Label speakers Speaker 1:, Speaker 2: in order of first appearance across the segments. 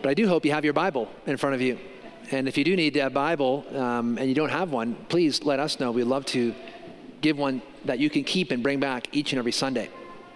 Speaker 1: But I do hope you have your Bible in front of you. And if you do need a Bible and you don't have one, please let us know. We'd love to give one that you can keep and bring back each and every Sunday.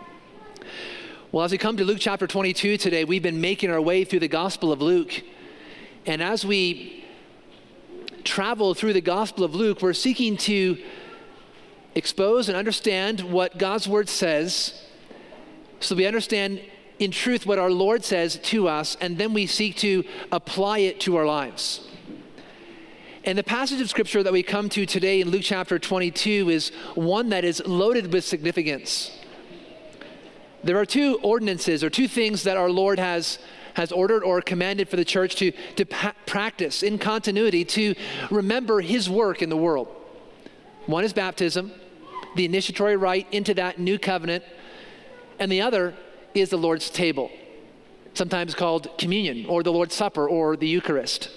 Speaker 1: Well, as we come to Luke chapter 22 today, we've been making our way through the Gospel of Luke. And as we travel through the Gospel of Luke, we're seeking to expose and understand what God's Word says, so we understand in truth what our Lord says to us, and then we seek to apply it to our lives. And the passage of Scripture that we come to today in Luke chapter 22 is one that is loaded with significance. There are two ordinances or two things that our Lord has ordered or commanded for the church to practice in continuity to remember his work in the world. One is baptism, the initiatory rite into that new covenant, and the other is the Lord's table, sometimes called communion or the Lord's Supper or the Eucharist.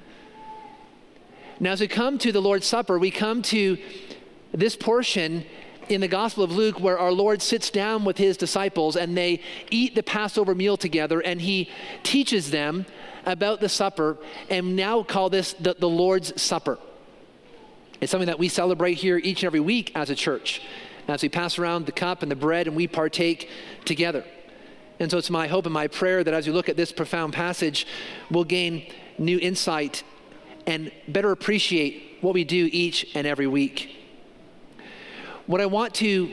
Speaker 1: Now, as we come to the Lord's Supper, we come to this portion in the Gospel of Luke where our Lord sits down with his disciples and they eat the Passover meal together, and he teaches them about the supper, and now call this the Lord's Supper. It's something that we celebrate here each and every week as a church, as we pass around the cup and the bread and we partake together. And so it's my hope and my prayer that as we look at this profound passage, we'll gain new insight and better appreciate what we do each and every week. What I want to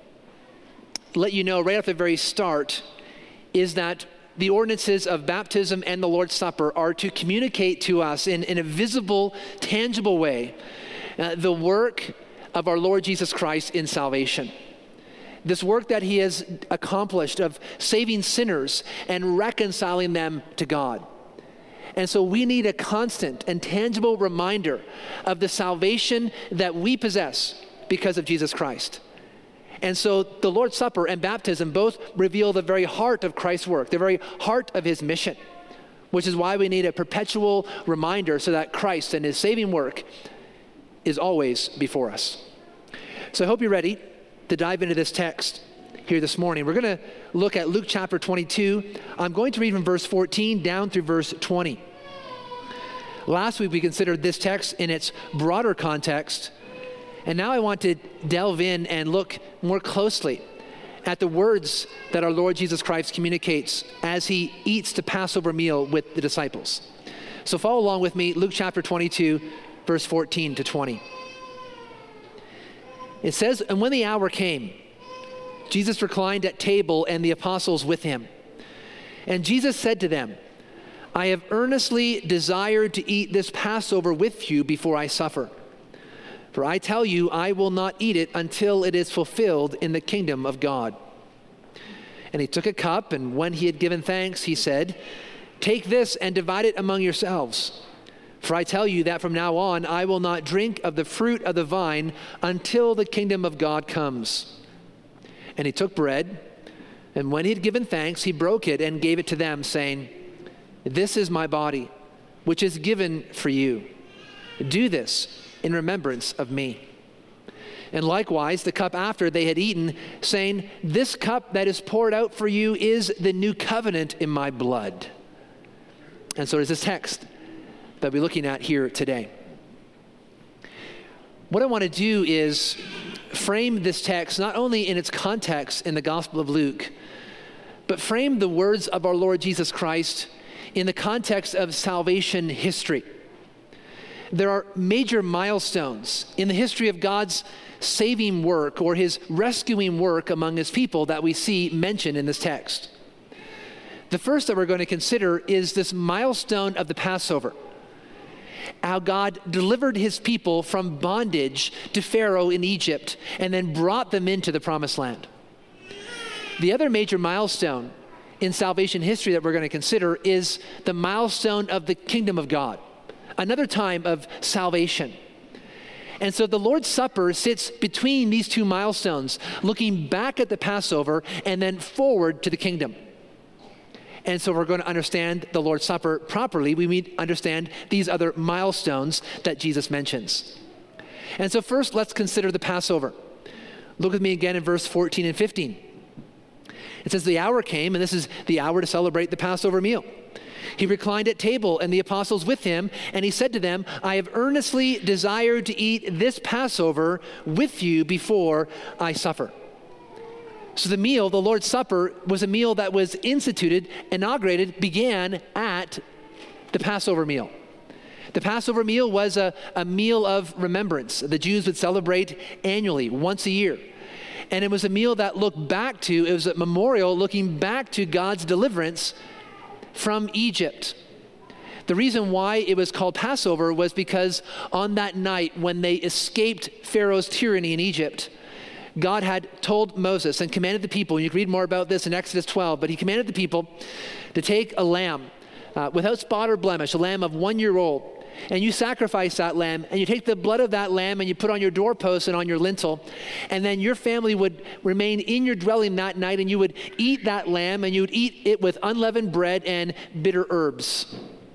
Speaker 1: let you know right at the very start is that the ordinances of baptism and the Lord's Supper are to communicate to us in a visible, tangible way the work of our Lord Jesus Christ in salvation. This work that he has accomplished of saving sinners and reconciling them to God. And so we need a constant and tangible reminder of the salvation that we possess because of Jesus Christ. And so the Lord's Supper and baptism both reveal the very heart of Christ's work, the very heart of his mission, which is why we need a perpetual reminder so that Christ and his saving work is always before us. So I hope you're ready to dive into this text here this morning. We're going to look at Luke chapter 22. I'm going to read from verse 14 down through verse 20. Last week we considered this text in its broader context, and now I want to delve in and look more closely at the words that our Lord Jesus Christ communicates as he eats the Passover meal with the disciples. So follow along with me, Luke chapter 22, verse 14 to 20. It says, "And when the hour came, Jesus reclined at table and the apostles with him. And Jesus said to them, 'I have earnestly desired to eat this Passover with you before I suffer. For I tell you, I will not eat it until it is fulfilled in the kingdom of God.' And he took a cup, and when he had given thanks, he said, 'Take this and divide it among yourselves. For I tell you that from now on, I will not drink of the fruit of the vine until the kingdom of God comes.' And he took bread, and when he had given thanks, he broke it and gave it to them, saying, 'This is my body, which is given for you. Do this in remembrance of me.' And likewise, the cup after they had eaten, saying, 'This cup that is poured out for you is the new covenant in my blood.'" And so there's this text that we're looking at here today. What I want to do is frame this text not only in its context in the Gospel of Luke, but frame the words of our Lord Jesus Christ in the context of salvation history. There are major milestones in the history of God's saving work or his rescuing work among his people that we see mentioned in this text. The first that we're going to consider is this milestone of the Passover. How God delivered his people from bondage to Pharaoh in Egypt and then brought them into the promised land. The other major milestone in salvation history that we're going to consider is the milestone of the kingdom of God, another time of salvation. And so the Lord's Supper sits between these two milestones, looking back at the Passover and then forward to the kingdom. And so we're going to understand the Lord's Supper properly. We need to understand these other milestones that Jesus mentions. And so first, let's consider the Passover. Look with me again in verse 14 and 15. It says, "The hour came," and this is the hour to celebrate the Passover meal. He reclined at table and the apostles with him, and he said to them, I have earnestly desired to eat this Passover with you before I suffer. So the meal, the Lord's Supper, was a meal that was instituted, inaugurated, began at the Passover meal. The Passover meal was a meal of remembrance. The Jews would celebrate annually, once a year. And it was a meal that looked back to, it was a memorial looking back to God's deliverance from Egypt. The reason why it was called Passover was because on that night when they escaped Pharaoh's tyranny in Egypt, God had told Moses and commanded the people, and you can read more about this in Exodus 12, but he commanded the people to take a lamb without spot or blemish, a lamb of 1 year old, and you sacrifice that lamb, and you take the blood of that lamb and you put on your doorpost and on your lintel, and then your family would remain in your dwelling that night, and you would eat that lamb, and you would eat it with unleavened bread and bitter herbs.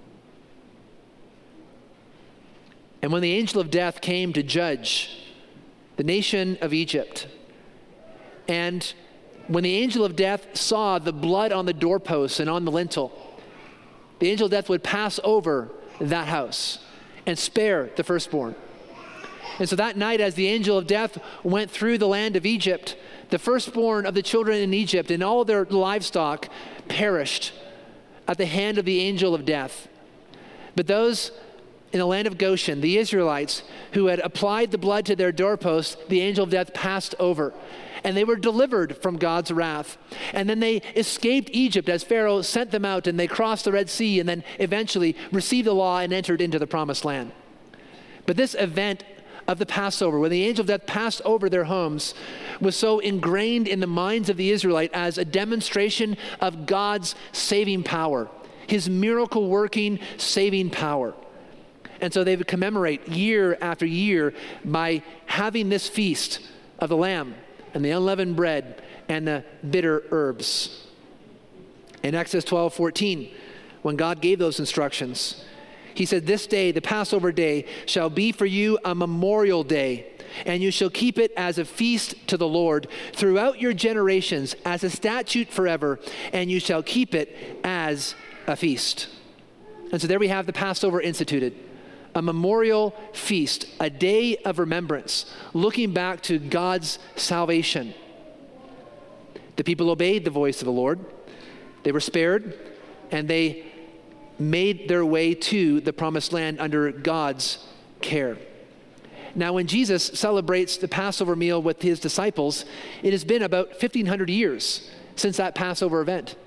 Speaker 1: And when the angel of death came to judge the nation of Egypt, and when the angel of death saw the blood on the doorposts and on the lintel, the angel of death would pass over that house and spare the firstborn. And so that night, as the angel of death went through the land of Egypt, the firstborn of the children in Egypt and all their livestock perished at the hand of the angel of death. But those in the land of Goshen, the Israelites who had applied the blood to their doorposts, the angel of death passed over. And they were delivered from God's wrath. And then they escaped Egypt as Pharaoh sent them out, and they crossed the Red Sea and then eventually received the law and entered into the promised land. But this event of the Passover, when the angel of death passed over their homes, was so ingrained in the minds of the Israelite as a demonstration of God's saving power, his miracle working saving power. And so they would commemorate year after year by having this feast of the lamb and the unleavened bread and the bitter herbs. In Exodus 12:14, when God gave those instructions, he said, this day, the Passover day, shall be for you a memorial day, and you shall keep it as a feast to the Lord throughout your generations, as a statute forever, and you shall keep it as a feast. And so there we have the Passover instituted. A memorial feast, a day of remembrance, looking back to God's salvation. The people obeyed the voice of the Lord. They were spared, and they made their way to the promised land under God's care. Now, when Jesus celebrates the Passover meal with his disciples, it has been about 1,500 years since that Passover event.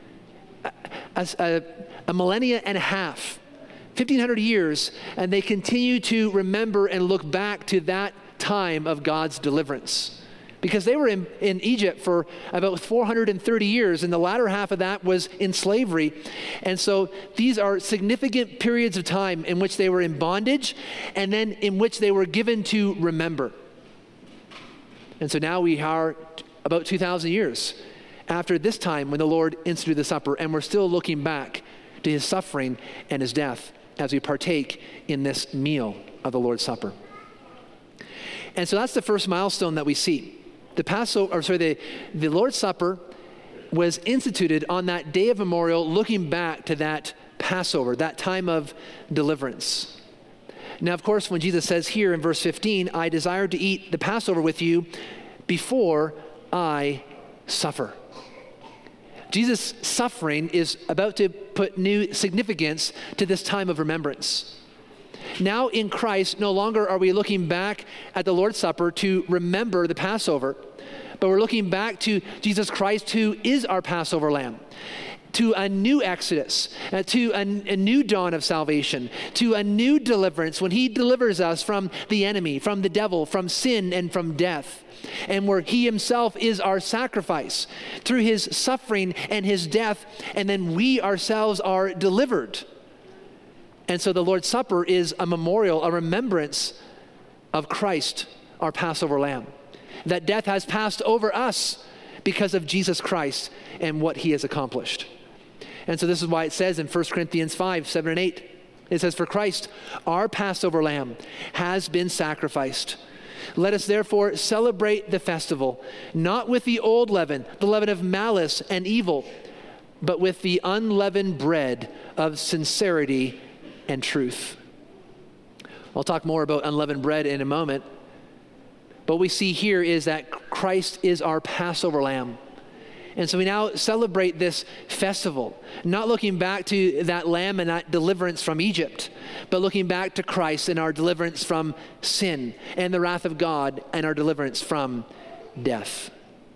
Speaker 1: A millennia and a half. 1,500 years, and they continue to remember and look back to that time of God's deliverance. Because they were in Egypt for about 430 years, and the latter half of that was in slavery. And so these are significant periods of time in which they were in bondage, and then in which they were given to remember. And so now we are about 2,000 years after this time when the Lord instituted the supper, and we're still looking back to his suffering and his death as we partake in this meal of the Lord's Supper. And so that's the first milestone that we see. The Lord's Supper was instituted on that day of memorial, looking back to that Passover, that time of deliverance. Now, of course, when Jesus says here in verse 15, I desire to eat the Passover with you before I suffer. Jesus' suffering is about to put new significance to this time of remembrance. Now in Christ, no longer are we looking back at the Lord's Supper to remember the Passover, but we're looking back to Jesus Christ, who is our Passover lamb, to a new exodus, to a new dawn of salvation, to a new deliverance when he delivers us from the enemy, from the devil, from sin, and from death. And where he himself is our sacrifice through his suffering and his death, and then we ourselves are delivered. And so the Lord's Supper is a memorial, a remembrance of Christ, our Passover lamb. That death has passed over us because of Jesus Christ and what he has accomplished. And so this is why it says in 1 Corinthians 5:7-8, it says, for Christ, our Passover lamb, has been sacrificed. Let us therefore celebrate the festival, not with the old leaven, the leaven of malice and evil, but with the unleavened bread of sincerity and truth. I'll talk more about unleavened bread in a moment. But what we see here is that Christ is our Passover lamb. And so we now celebrate this festival, not looking back to that lamb and that deliverance from Egypt, but looking back to Christ and our deliverance from sin and the wrath of God and our deliverance from death.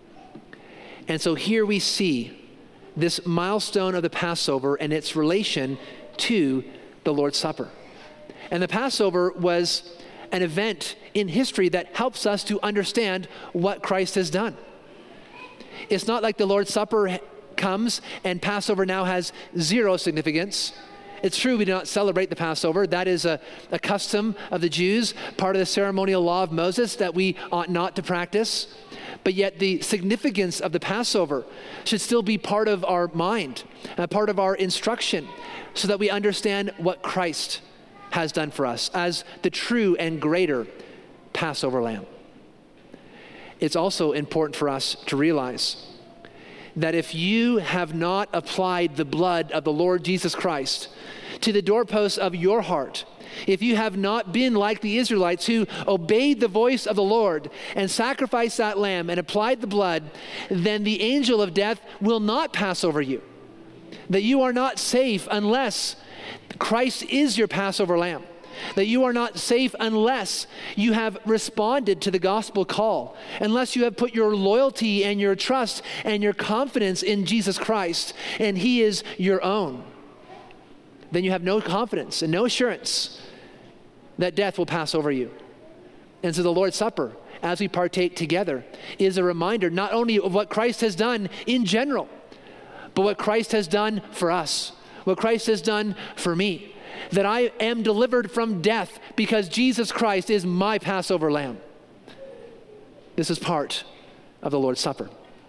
Speaker 1: And so here we see this milestone of the Passover and its relation to the Lord's Supper. And the Passover was an event in history that helps us to understand what Christ has done. It's not like the Lord's Supper comes and Passover now has zero significance. It's true we do not celebrate the Passover. That is a custom of the Jews, part of the ceremonial law of Moses that we ought not to practice. But yet the significance of the Passover should still be part of our mind, part of our instruction, so that we understand what Christ has done for us as the true and greater Passover lamb. It's also important for us to realize that if you have not applied the blood of the Lord Jesus Christ to the doorposts of your heart, if you have not been like the Israelites who obeyed the voice of the Lord and sacrificed that lamb and applied the blood, then the angel of death will not pass over you. That you are not safe unless Christ is your Passover lamb. That you are not safe unless you have responded to the gospel call, unless you have put your loyalty and your trust and your confidence in Jesus Christ and He is your own. Then you have no confidence and no assurance that death will pass over you. And so the Lord's Supper, as we partake together, is a reminder not only of what Christ has done in general, but what Christ has done for us, what Christ has done for me. That I am delivered from death because Jesus Christ is my Passover lamb. This is part of the Lord's Supper.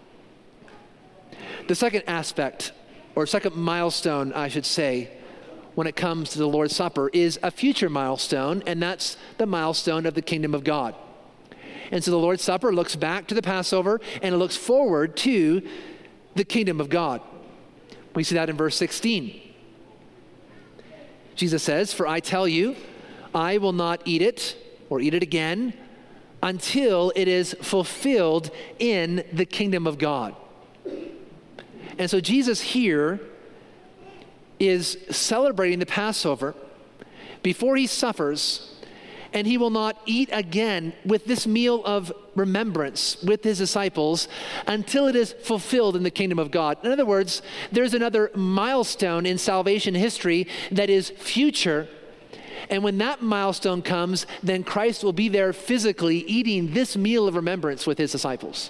Speaker 1: The second aspect, or second milestone, I should say, when it comes to the Lord's Supper is a future milestone, and that's the milestone of the kingdom of God. And so the Lord's Supper looks back to the Passover, and it looks forward to the kingdom of God. We see that in verse 16. Jesus says, "For I tell you, I will not eat it or eat it again until it is fulfilled in the kingdom of God." And so Jesus here is celebrating the Passover before he suffers, and he will not eat again with this meal of remembrance with his disciples until it is fulfilled in the kingdom of God. In other words, there's another milestone in salvation history that is future. And when that milestone comes, then Christ will be there physically eating this meal of remembrance with his disciples.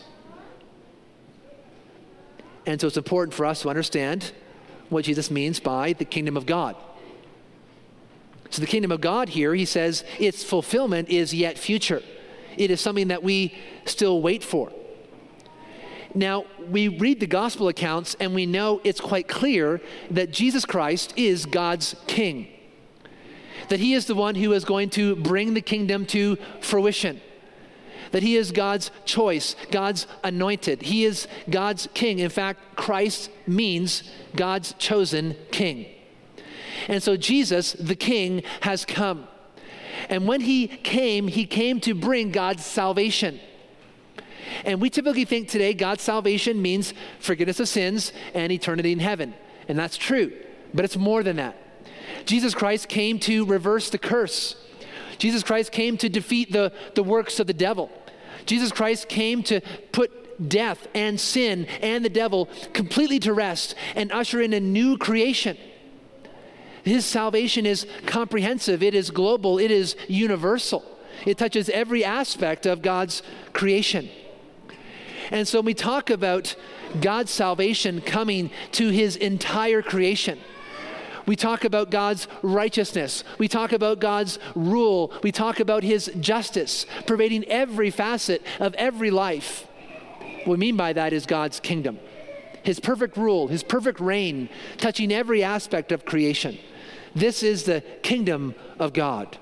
Speaker 1: And so it's important for us to understand what Jesus means by the kingdom of God. So the kingdom of God here, he says, its fulfillment is yet future. It is something that we still wait for. Now, we read the gospel accounts and we know it's quite clear that Jesus Christ is God's king. That he is the one who is going to bring the kingdom to fruition. That he is God's choice, God's anointed. He is God's king. In fact, Christ means God's chosen king. And so Jesus, the king, has come. And when he came to bring God's salvation. And we typically think today God's salvation means forgiveness of sins and eternity in heaven. And that's true, but it's more than that. Jesus Christ came to reverse the curse. Jesus Christ came to defeat the works of the devil. Jesus Christ came to put death and sin and the devil completely to rest and usher in a new creation. His salvation is comprehensive, it is global, it is universal. It touches every aspect of God's creation. And so when we talk about God's salvation coming to his entire creation, we talk about God's righteousness. We talk about God's rule. We talk about his justice, pervading every facet of every life. What we mean by that is God's kingdom. His perfect rule, his perfect reign, touching every aspect of creation. This is the kingdom of God.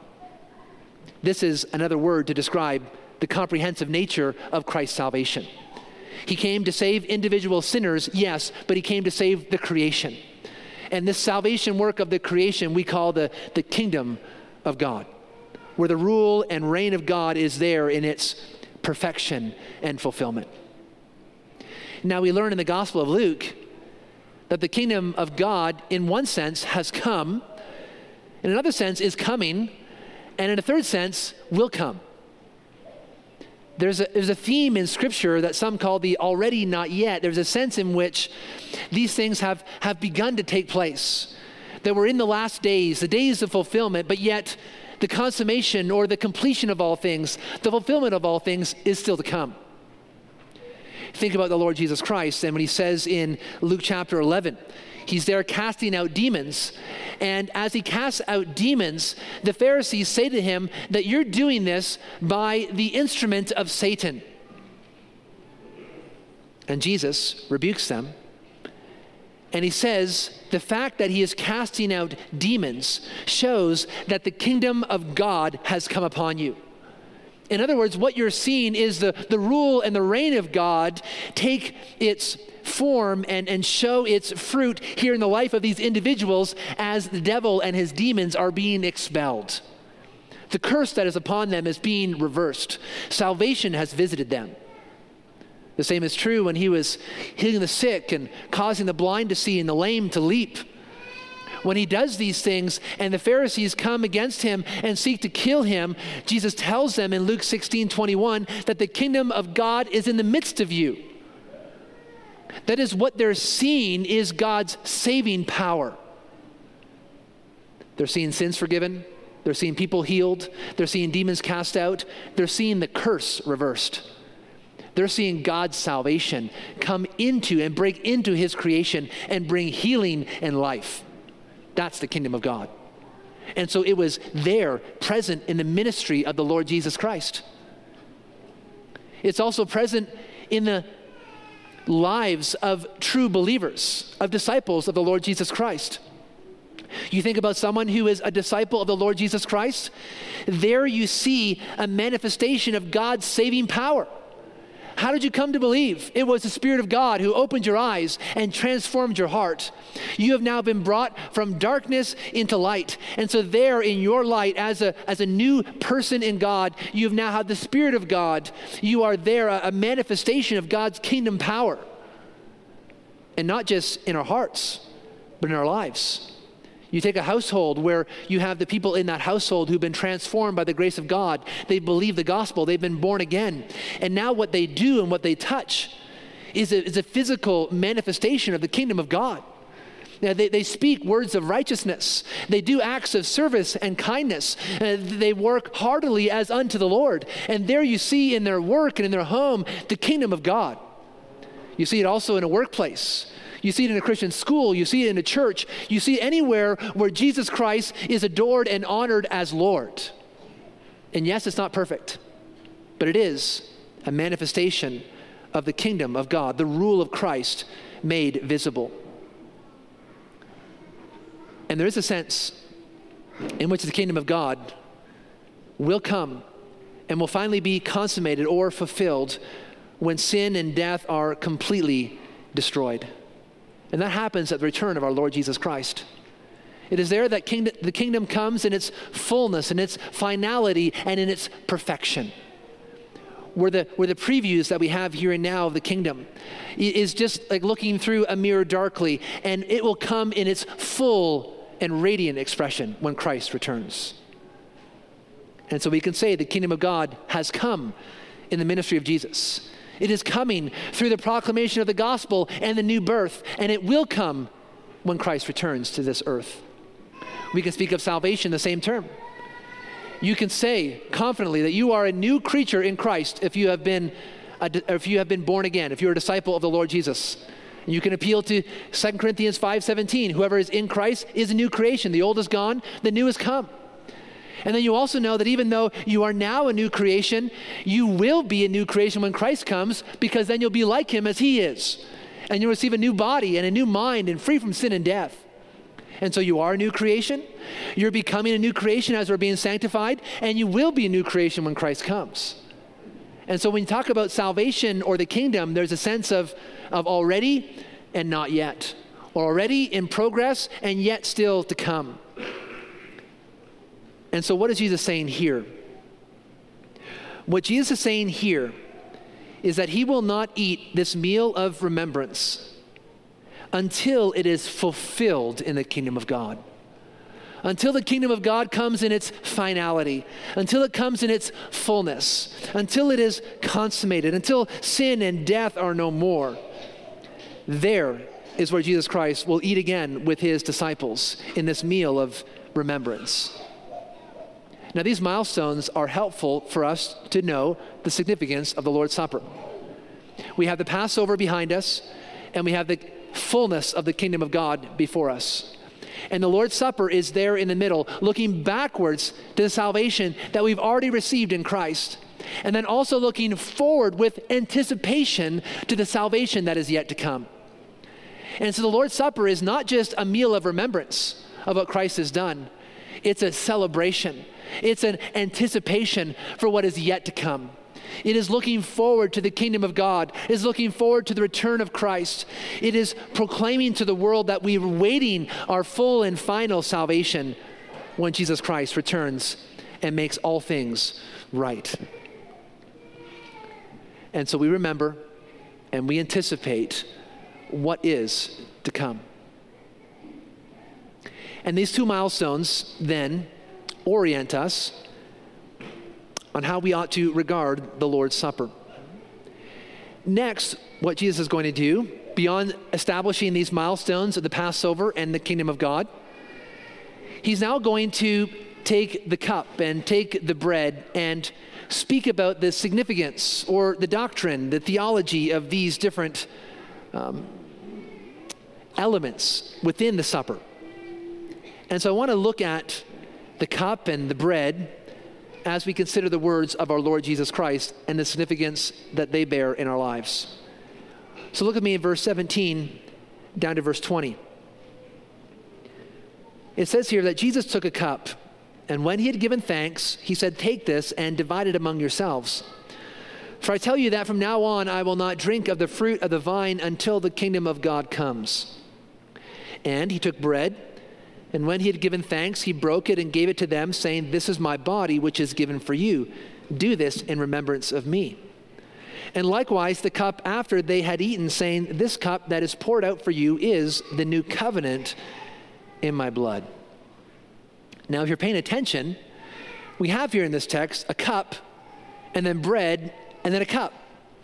Speaker 1: This is another word to describe the comprehensive nature of Christ's salvation. He came to save individual sinners, yes, but he came to save the creation. And this salvation work of the creation we call the kingdom of God, where the rule and reign of God is there in its perfection and fulfillment. Now we learn in the Gospel of Luke that the kingdom of God, in one sense, has come, in another sense is coming, and in a third sense will come. There's a theme in Scripture that some call the already not yet. There's a sense in which these things have begun to take place, that we're in the last days, the days of fulfillment, but yet the consummation or the completion of all things, the fulfillment of all things is still to come. Think about the Lord Jesus Christ, and when he says in Luke chapter 11, he's there casting out demons, and as he casts out demons, the Pharisees say to him that you're doing this by the instrument of Satan. And Jesus rebukes them, and he says the fact that he is casting out demons shows that the kingdom of God has come upon you. In other words, what you're seeing is the rule and the reign of God take its form and show its fruit here in the life of these individuals as the devil and his demons are being expelled. The curse that is upon them is being reversed. Salvation has visited them. The same is true when he was healing the sick and causing the blind to see and the lame to leap. When he does these things and the Pharisees come against him and seek to kill him, Jesus tells them in Luke 16:21 that the kingdom of God is in the midst of you. That is, what they're seeing is God's saving power. They're seeing sins forgiven. They're seeing people healed. They're seeing demons cast out. They're seeing the curse reversed. They're seeing God's salvation come into and break into his creation and bring healing and life. That's the kingdom of God. And so it was there, present in the ministry of the Lord Jesus Christ. It's also present in the lives of true believers, of disciples of the Lord Jesus Christ. You think about someone who is a disciple of the Lord Jesus Christ, there you see a manifestation of God's saving power. How did you come to believe? It was the Spirit of God who opened your eyes and transformed your heart. You have now been brought from darkness into light. And so there in your light, as a new person in God, you have now had the Spirit of God. You are there, a manifestation of God's kingdom power. And not just in our hearts, but in our lives. You take a household where you have the people in that household who've been transformed by the grace of God. They believe the gospel. They've been born again. And now what they do and what they touch is a physical manifestation of the kingdom of God. Now, they speak words of righteousness. They do acts of service and kindness. They work heartily as unto the Lord. And there you see in their work and in their home the kingdom of God. You see it also in a workplace. You see it in a Christian school. You see it in a church. You see it anywhere where Jesus Christ is adored and honored as Lord. And yes, it's not perfect, but it is a manifestation of the kingdom of God, the rule of Christ made visible. And there is a sense in which the kingdom of God will come and will finally be consummated or fulfilled when sin and death are completely destroyed. And that happens at the return of our Lord Jesus Christ. It is there that the kingdom comes in its fullness, in its finality, and in its perfection. Where the previews that we have here and now of the kingdom is just like looking through a mirror darkly, and it will come in its full and radiant expression when Christ returns. And so we can say the kingdom of God has come in the ministry of Jesus. It is coming through the proclamation of the gospel and the new birth, and it will come when Christ returns to this earth. We can speak of salvation in the same term. You can say confidently that you are a new creature in Christ if you have been born again, if you're a disciple of the Lord Jesus. And you can appeal to 2 Corinthians 5:17. Whoever is in Christ is a new creation. The old is gone, the new has come. And then you also know that even though you are now a new creation, you will be a new creation when Christ comes, because then you'll be like him as he is. And you'll receive a new body and a new mind and free from sin and death. And so you are a new creation. You're becoming a new creation as we're being sanctified, and you will be a new creation when Christ comes. And so when you talk about salvation or the kingdom, there's a sense of already and not yet, or already in progress and yet still to come. And so what is Jesus saying here? What Jesus is saying here is that he will not eat this meal of remembrance until it is fulfilled in the kingdom of God. Until the kingdom of God comes in its finality, until it comes in its fullness, until it is consummated, until sin and death are no more. There is where Jesus Christ will eat again with his disciples in this meal of remembrance. Now, these milestones are helpful for us to know the significance of the Lord's Supper. We have the Passover behind us, and we have the fullness of the kingdom of God before us. And the Lord's Supper is there in the middle, looking backwards to the salvation that we've already received in Christ, and then also looking forward with anticipation to the salvation that is yet to come. And so the Lord's Supper is not just a meal of remembrance of what Christ has done. It's a celebration. It's an anticipation for what is yet to come. It is looking forward to the kingdom of God. It is looking forward to the return of Christ. It is proclaiming to the world that we are waiting our full and final salvation when Jesus Christ returns and makes all things right. And so we remember and we anticipate what is to come. And these two milestones then orient us on how we ought to regard the Lord's Supper. Next, what Jesus is going to do, beyond establishing these milestones of the Passover and the kingdom of God, he's now going to take the cup and take the bread and speak about the significance or the doctrine, the theology of these different elements within the supper. And so I want to look at the cup and the bread as we consider the words of our Lord Jesus Christ and the significance that they bear in our lives. So look at me in verse 17 down to verse 20. It says here that Jesus took a cup, and when he had given thanks, he said, "Take this and divide it among yourselves. For I tell you that from now on I will not drink of the fruit of the vine until the kingdom of God comes." And he took bread, and when he had given thanks, he broke it and gave it to them, saying, "This is my body, which is given for you. Do this in remembrance of me." And likewise the cup after they had eaten, saying, "This cup that is poured out for you is the new covenant in my blood." Now, if you're paying attention, we have here in this text a cup, and then bread, and then a cup.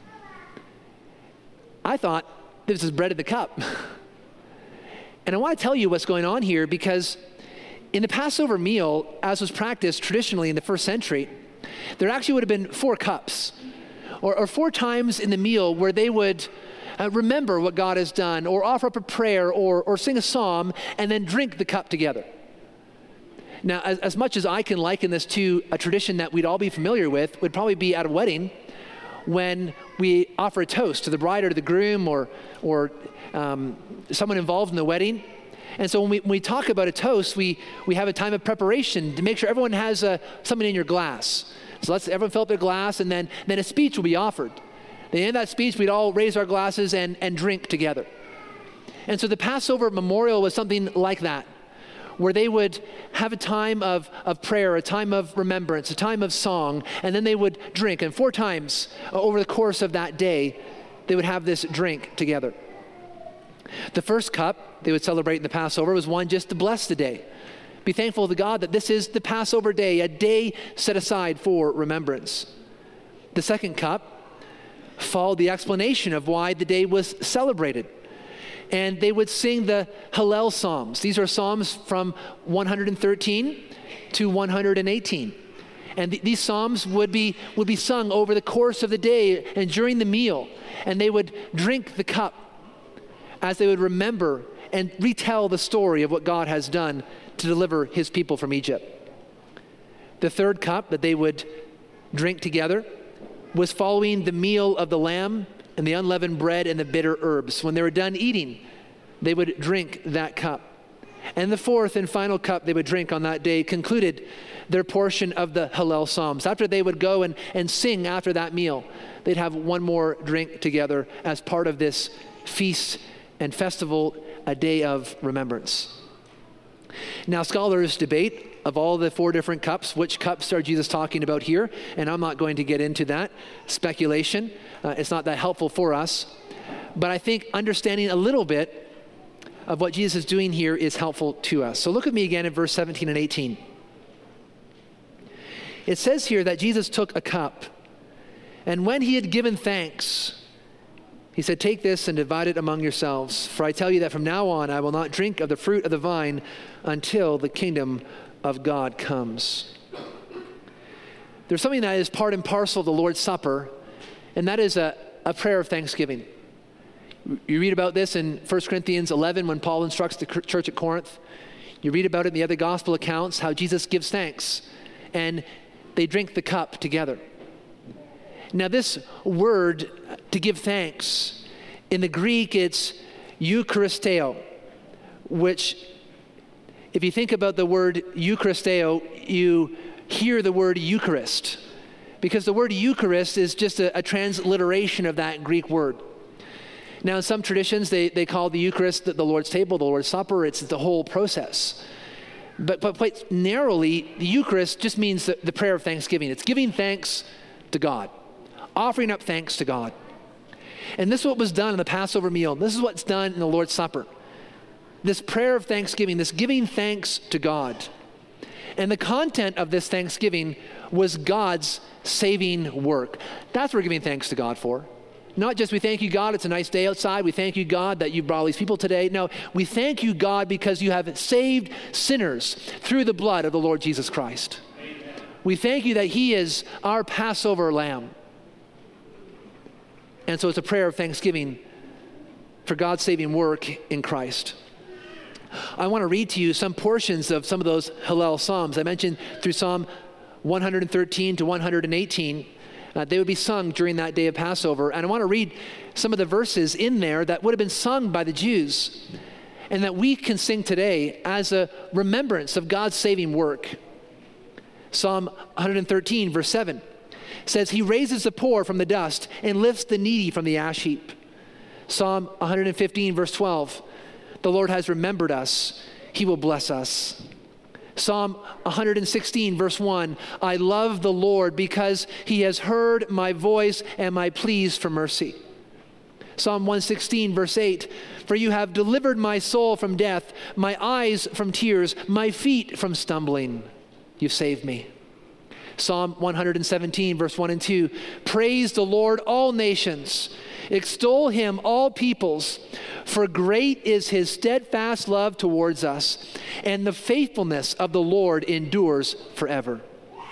Speaker 1: I thought this is bread in the cup. And I want to tell you what's going on here, because in the Passover meal, as was practiced traditionally in the first century, there actually would have been 4 cups, or 4 times in the meal where they would remember what God has done, or offer up a prayer, or sing a psalm, and then drink the cup together. Now, as much as I can liken this to a tradition that we'd all be familiar with, would probably be at a wedding when we offer a toast to the bride or to the groom or someone involved in the wedding. And so when we talk about a toast, we have a time of preparation to make sure everyone has something in your glass. So let's everyone fill up their glass, and then a speech will be offered. At the end of that speech, we'd all raise our glasses and drink together. And so the Passover memorial was something like that, where they would have a time of prayer, a time of remembrance, a time of song, and then they would drink. And 4 times over the course of that day, they would have this drink together. The first cup they would celebrate in the Passover was one just to bless the day. Be thankful to God that this is the Passover day, a day set aside for remembrance. The second cup followed the explanation of why the day was celebrated. And they would sing the Hallel Psalms. These are Psalms from 113 to 118. And these Psalms would be sung over the course of the day and during the meal. And they would drink the cup as they would remember and retell the story of what God has done to deliver his people from Egypt. The third cup that they would drink together was following the meal of the lamb and the unleavened bread and the bitter herbs. When they were done eating, they would drink that cup. And the fourth and final cup they would drink on that day concluded their portion of the Hallel Psalms. After they would go and sing after that meal, they'd have one more drink together as part of this feast and festival, a day of remembrance. Now, scholars debate of all the four different cups, which cups are Jesus talking about here? And I'm not going to get into that speculation. It's not that helpful for us. But I think understanding a little bit of what Jesus is doing here is helpful to us. So look at me again in verse 17 and 18. It says here that Jesus took a cup, and when he had given thanks, he said, "Take this and divide it among yourselves. For I tell you that from now on I will not drink of the fruit of the vine until the kingdom of God comes." There's something that is part and parcel of the Lord's Supper, and that is a prayer of thanksgiving. You read about this in 1 Corinthians 11 when Paul instructs the church at Corinth. You read about it in the other gospel accounts, how Jesus gives thanks, and they drink the cup together. Now this word, to give thanks, in the Greek it's Eucharisteo, which, if you think about the word Eucharisteo, you hear the word Eucharist, because the word Eucharist is just a transliteration of that Greek word. Now, in some traditions, they call the Eucharist the Lord's table, the Lord's Supper. It's the whole process. But quite narrowly, the Eucharist just means the prayer of thanksgiving. It's giving thanks to God, offering up thanks to God. And this is what was done in the Passover meal. This is what's done in the Lord's Supper. This prayer of thanksgiving, this giving thanks to God. And the content of this thanksgiving was God's saving work. That's what we're giving thanks to God for. Not just we thank you, God, it's a nice day outside. We thank you, God, that you brought all these people today. No, we thank you, God, because you have saved sinners through the blood of the Lord Jesus Christ. Amen. We thank you that he is our Passover lamb. And so it's a prayer of thanksgiving for God's saving work in Christ. I want to read to you some portions of some of those Hallel Psalms. I mentioned through Psalm 113 to 118. They would be sung during that day of Passover. And I want to read some of the verses in there that would have been sung by the Jews and that we can sing today as a remembrance of God's saving work. Psalm 113, verse 7 says, "He raises the poor from the dust and lifts the needy from the ash heap." Psalm 115, verse 12, "The Lord has remembered us. He will bless us." Psalm 116, verse 1, "I love the Lord because he has heard my voice and my pleas for mercy." Psalm 116, verse 8, "For you have delivered my soul from death, my eyes from tears, my feet from stumbling. You've saved me." Psalm 117, verse 1 and 2, "Praise the Lord, all nations. Extol him, all peoples, for great is his steadfast love towards us, and the faithfulness of the Lord endures forever."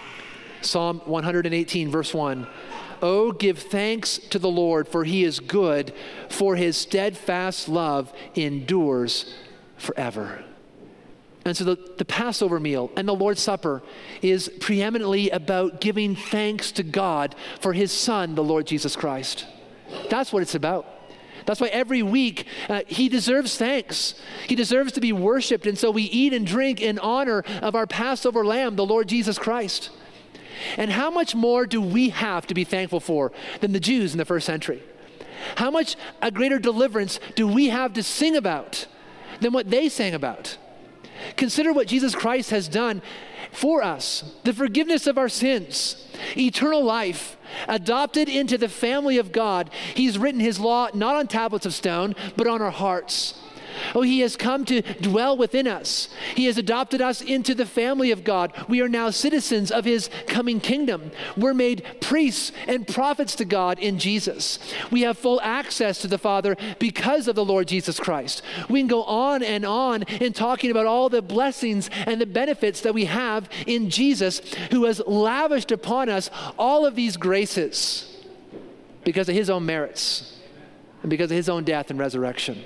Speaker 1: Psalm 118, verse 1, "Oh, give thanks to the Lord, for he is good, for his steadfast love endures forever." And so the Passover meal and the Lord's Supper is preeminently about giving thanks to God for his Son, the Lord Jesus Christ. That's what it's about. That's why every week he deserves thanks. He deserves to be worshiped. And so we eat and drink in honor of our Passover lamb, the Lord Jesus Christ. And how much more do we have to be thankful for than the Jews in the first century? How much a greater deliverance do we have to sing about than what they sang about? Consider what Jesus Christ has done for us: the forgiveness of our sins, eternal life, adopted into the family of God. He's written his law not on tablets of stone, but on our hearts. Oh, he has come to dwell within us. He has adopted us into the family of God. We are now citizens of his coming kingdom. We're made priests and prophets to God in Jesus. We have full access to the Father because of the Lord Jesus Christ. We can go on in talking about all the blessings and the benefits that we have in Jesus, who has lavished upon us all of these graces because of his own merits and because of his own death and resurrection.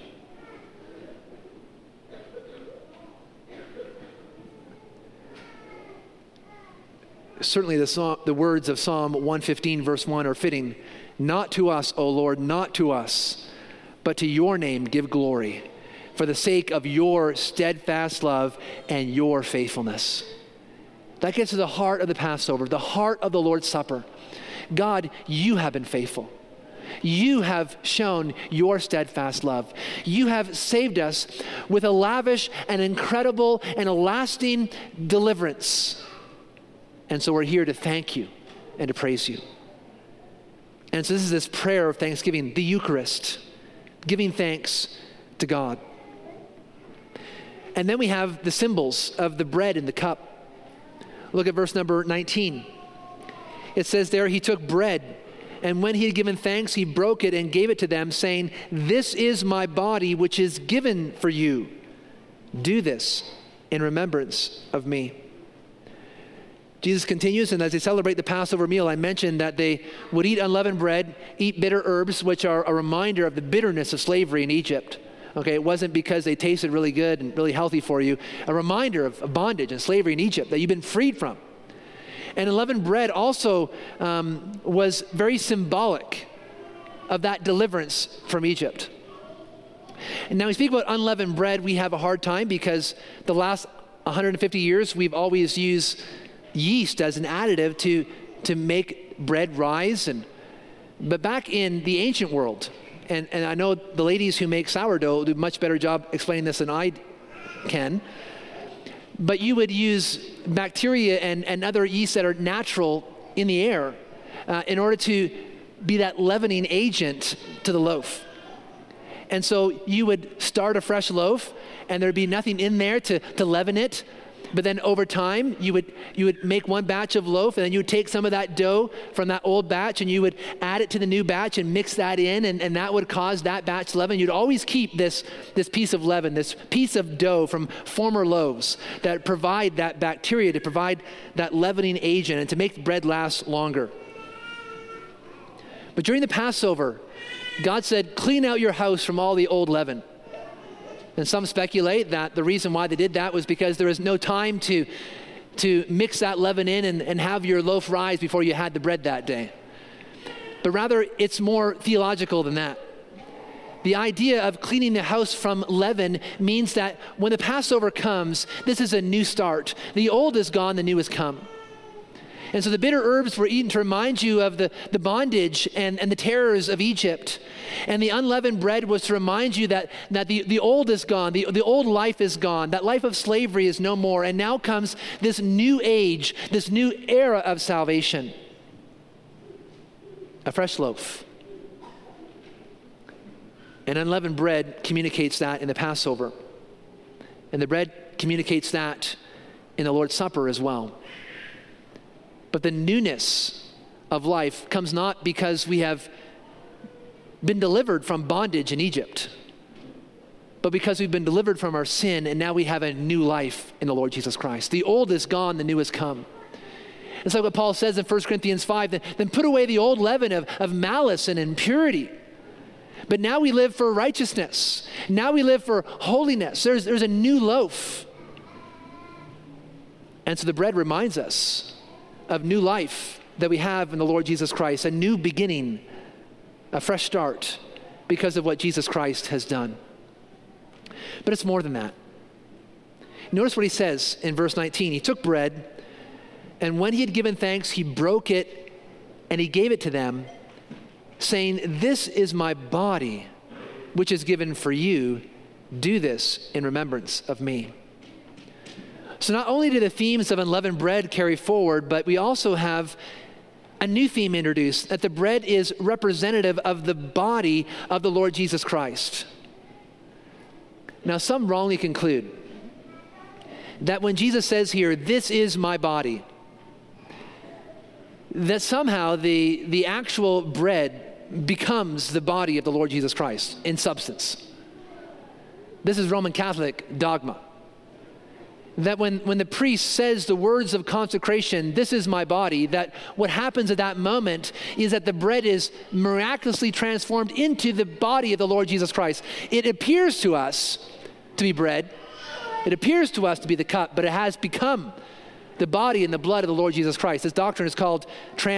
Speaker 1: Certainly the words of Psalm 115, verse 1 are fitting. "Not to us, O Lord, not to us, but to your name give glory, for the sake of your steadfast love and your faithfulness. That gets to the heart of the Passover, the heart of the Lord's Supper. God, you have been faithful. You have shown your steadfast love. You have saved us with a lavish and incredible and a lasting deliverance. And so we're here to thank you and to praise you. And so this is this prayer of thanksgiving, the Eucharist, giving thanks to God. And then we have the symbols of the bread and the cup. Look at verse number 19. It says there, he took bread, and when he had given thanks, he broke it and gave it to them, saying, "This is my body, which is given for you. Do this in remembrance of me." Jesus continues, and as they celebrate the Passover meal, I mentioned that they would eat unleavened bread, eat bitter herbs, which are a reminder of the bitterness of slavery in Egypt. Okay, it wasn't because they tasted really good and really healthy for you. A reminder of bondage and slavery in Egypt that you've been freed from. And unleavened bread also was very symbolic of that deliverance from Egypt. And now we speak about unleavened bread, we have a hard time because the last 150 years we've always used yeast as an additive to make bread rise. But back in the ancient world, and I know the ladies who make sourdough do a much better job explaining this than I can, but you would use bacteria and other yeasts that are natural in the air in order to be that leavening agent to the loaf. And so you would start a fresh loaf and there'd be nothing in there to leaven it. But then over time, you would make one batch of loaf, and then you would take some of that dough from that old batch, and you would add it to the new batch and mix that in, and that would cause that batch to leaven. You'd always keep this piece of leaven, this piece of dough from former loaves that provide that bacteria, to provide that leavening agent, and to make the bread last longer. But during the Passover, God said, "Clean out your house from all the old leaven." And some speculate that the reason why they did that was because there was no time to mix that leaven in and have your loaf rise before you had the bread that day. But rather, it's more theological than that. The idea of cleaning the house from leaven means that when the Passover comes, this is a new start. The old is gone, the new has come. And so the bitter herbs were eaten to remind you of the bondage and the terrors of Egypt. And the unleavened bread was to remind you that the old is gone, the old life is gone, that life of slavery is no more. And now comes this new age, this new era of salvation. A fresh loaf. And unleavened bread communicates that in the Passover. And the bread communicates that in the Lord's Supper as well. But the newness of life comes not because we have been delivered from bondage in Egypt, but because we've been delivered from our sin, and now we have a new life in the Lord Jesus Christ. The old is gone, the new has come. It's like what Paul says in 1 Corinthians 5, then put away the old leaven of malice and impurity. But now we live for righteousness. Now we live for holiness. There's a new loaf. And so the bread reminds us of new life that we have in the Lord Jesus Christ, a new beginning, a fresh start because of what Jesus Christ has done. But it's more than that. Notice what he says in verse 19. He took bread, and when he had given thanks, he broke it and he gave it to them, saying, "This is my body, which is given for you. Do this in remembrance of me." So not only do the themes of unleavened bread carry forward, but we also have a new theme introduced, that the bread is representative of the body of the Lord Jesus Christ. Now, some wrongly conclude that when Jesus says here, "This is my body," that somehow the actual bread becomes the body of the Lord Jesus Christ in substance. This is Roman Catholic dogma. That when the priest says the words of consecration, "This is my body," that what happens at that moment is that the bread is miraculously transformed into the body of the Lord Jesus Christ. It appears to us to be bread. It appears to us to be the cup, but it has become the body and the blood of the Lord Jesus Christ. This doctrine is called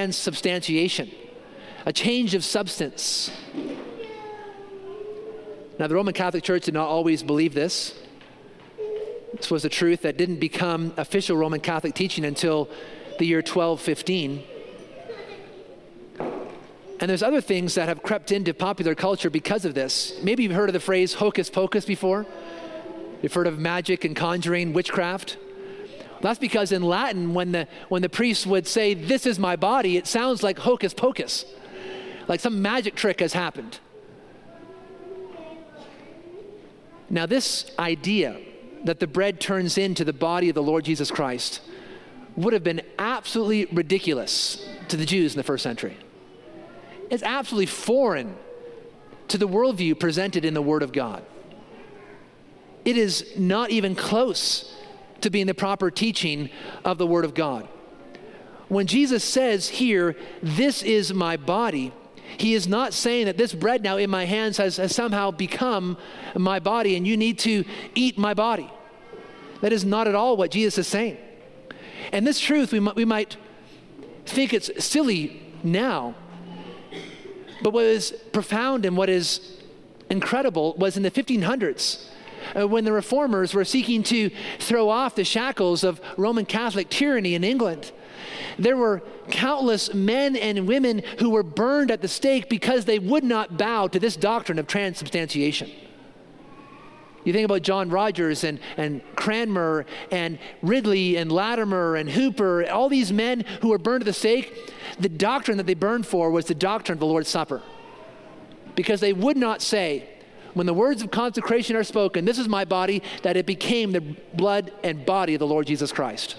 Speaker 1: transubstantiation, a change of substance. Now, the Roman Catholic Church did not always believe this. This was a truth that didn't become official Roman Catholic teaching until the year 1215. And there's other things that have crept into popular culture because of this. Maybe you've heard of the phrase hocus pocus before. You've heard of magic and conjuring, witchcraft. That's because in Latin, when the priest would say, "This is my body," it sounds like hocus pocus, like some magic trick has happened. Now, this idea that the bread turns into the body of the Lord Jesus Christ would have been absolutely ridiculous to the Jews in the first century. It's absolutely foreign to the worldview presented in the Word of God. It is not even close to being the proper teaching of the Word of God. When Jesus says here, "This is my body," he is not saying that this bread now in my hands has somehow become my body and you need to eat my body. That is not at all what Jesus is saying. And this truth, we might think it's silly now, but what is profound and what is incredible was in the 1500s, when the reformers were seeking to throw off the shackles of Roman Catholic tyranny in England. There were countless men and women who were burned at the stake because they would not bow to this doctrine of transubstantiation. You think about John Rogers and Cranmer and Ridley and Latimer and Hooper, all these men who were burned at the stake. The doctrine that they burned for was the doctrine of the Lord's Supper. Because they would not say, when the words of consecration are spoken, "This is my body," that it became the blood and body of the Lord Jesus Christ.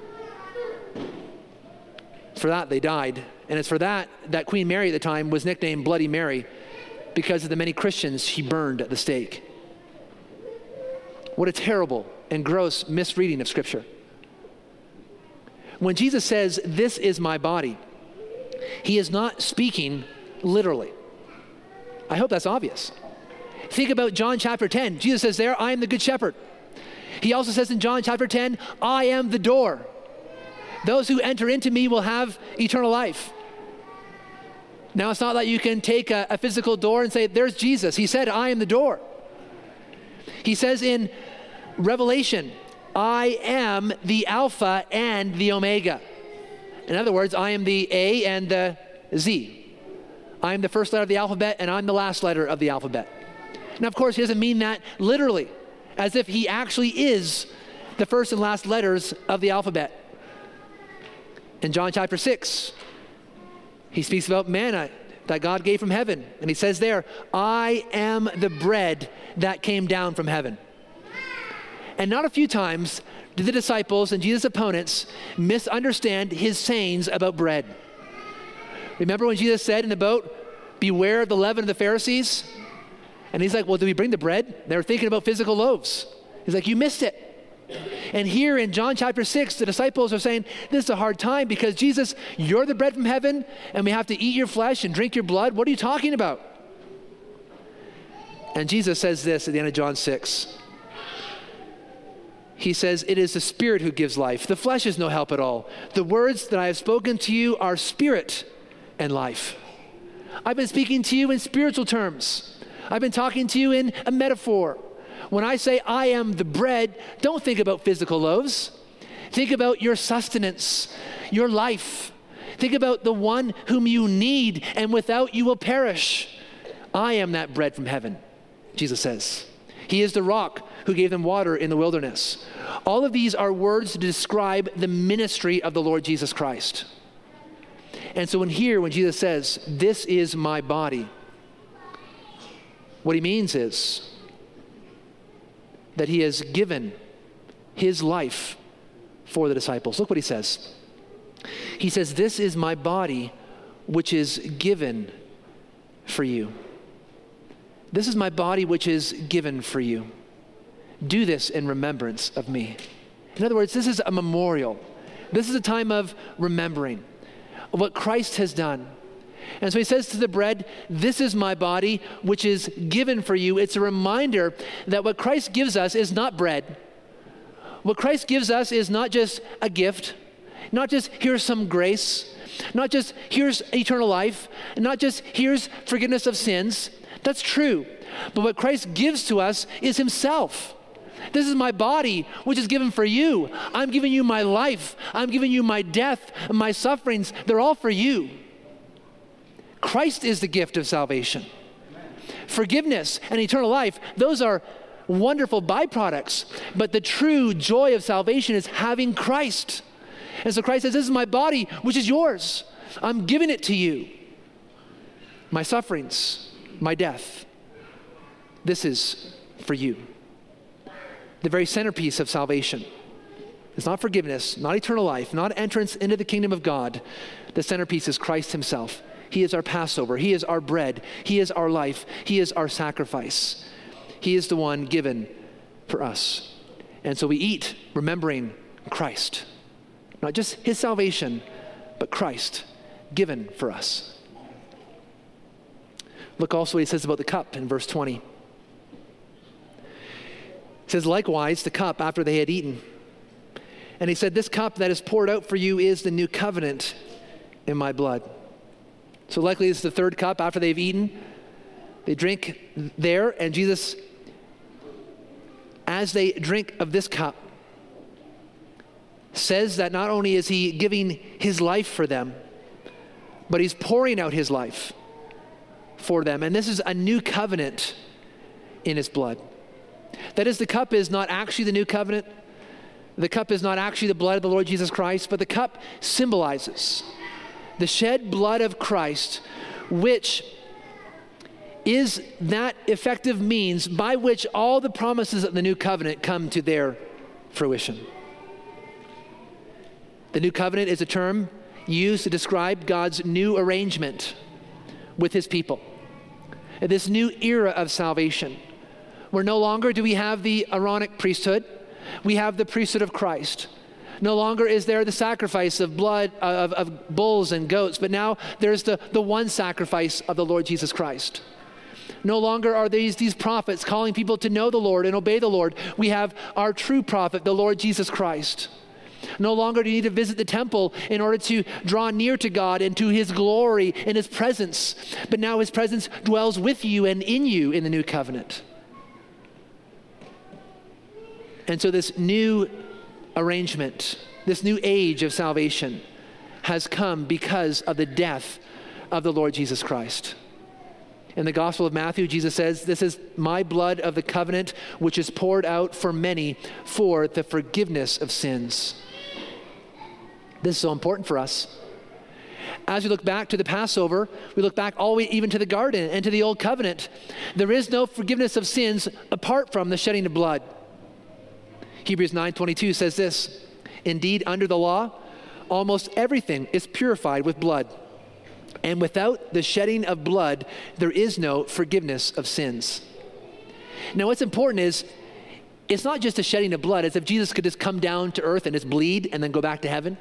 Speaker 1: For that they died. And it's for that Queen Mary at the time was nicknamed Bloody Mary, because of the many Christians she burned at the stake. What a terrible and gross misreading of Scripture. When Jesus says, "This is my body," he is not speaking literally. I hope that's obvious. Think about John chapter 10. Jesus says there, "I am the good shepherd." He also says in John chapter 10, "I am the door. Those who enter into me will have eternal life." Now, it's not that you can take a physical door and say, "There's Jesus. He said, I am the door." He says in Revelation, "I am the Alpha and the Omega." In other words, I am the A and the Z. I am the first letter of the alphabet and I'm the last letter of the alphabet. Now, of course, he doesn't mean that literally, as if he actually is the first and last letters of the alphabet. In John chapter 6, he speaks about manna that God gave from heaven. And he says there, "I am the bread that came down from heaven." And not a few times did the disciples and Jesus' opponents misunderstand his sayings about bread. Remember when Jesus said in the boat, "Beware of the leaven of the Pharisees"? And he's like, "Well, do we bring the bread?" They were thinking about physical loaves. He's like, "You missed it." And here in John chapter 6, the disciples are saying, "This is a hard time because Jesus, you're the bread from heaven and we have to eat your flesh and drink your blood. What are you talking about?" And Jesus says this at the end of John 6. He says, "It is the Spirit who gives life. The flesh is no help at all. The words that I have spoken to you are spirit and life." I've been speaking to you in spiritual terms. I've been talking to you in a metaphor. When I say I am the bread, don't think about physical loaves. Think about your sustenance, your life. Think about the one whom you need, and without you will perish. I am that bread from heaven, Jesus says. He is the rock who gave them water in the wilderness. All of these are words to describe the ministry of the Lord Jesus Christ. And so when Jesus says, "This is my body," what he means is that he has given his life for the disciples. Look what he says. He says, "This is my body, which is given for you." This is my body, which is given for you. Do this in remembrance of me. In other words, this is a memorial. This is a time of remembering of what Christ has done. And so he says to the bread, "This is my body, which is given for you." It's a reminder that what Christ gives us is not bread. What Christ gives us is not just a gift, not just here's some grace, not just here's eternal life, not just here's forgiveness of sins. That's true. But what Christ gives to us is himself. This is my body, which is given for you. I'm giving you my life. I'm giving you my death, my sufferings. They're all for you. Christ is the gift of salvation. Forgiveness and eternal life, those are wonderful byproducts. But the true joy of salvation is having Christ. And so Christ says, this is my body, which is yours. I'm giving it to you. My sufferings, my death, this is for you. The very centerpiece of salvation is not forgiveness, not eternal life, not entrance into the kingdom of God. The centerpiece is Christ himself. He is our Passover. He is our bread. He is our life. He is our sacrifice. He is the one given for us. And so we eat remembering Christ. Not just his salvation, but Christ given for us. Look also what he says about the cup in verse 20. It says, likewise, the cup after they had eaten. And he said, this cup that is poured out for you is the new covenant in my blood. So likely it's the third cup after they've eaten. They drink there, and Jesus, as they drink of this cup, says that not only is he giving his life for them, but he's pouring out his life for them. And this is a new covenant in his blood. That is, the cup is not actually the new covenant. The cup is not actually the blood of the Lord Jesus Christ, but the cup symbolizes the shed blood of Christ, which is that effective means by which all the promises of the new covenant come to their fruition. The new covenant is a term used to describe God's new arrangement with his people. This new era of salvation, where no longer do we have the Aaronic priesthood, we have the priesthood of Christ. No longer is there the sacrifice of blood, of bulls and goats, but now there's the one sacrifice of the Lord Jesus Christ. No longer are these prophets calling people to know the Lord and obey the Lord. We have our true prophet, the Lord Jesus Christ. No longer do you need to visit the temple in order to draw near to God and to his glory and his presence. But now his presence dwells with you and in you in the new covenant. And so this new arrangement, this new age of salvation has come because of the death of the Lord Jesus Christ. In the Gospel of Matthew, Jesus says, this is my blood of the covenant, which is poured out for many for the forgiveness of sins. This is so important for us. As we look back to the Passover, we look back all the way even to the garden and to the old covenant. There is no forgiveness of sins apart from the shedding of blood. Hebrews 9:22 says this, indeed, under the law, almost everything is purified with blood. And without the shedding of blood, there is no forgiveness of sins. Now, what's important is, it's not just a shedding of blood, as if Jesus could just come down to earth and just bleed and then go back to heaven.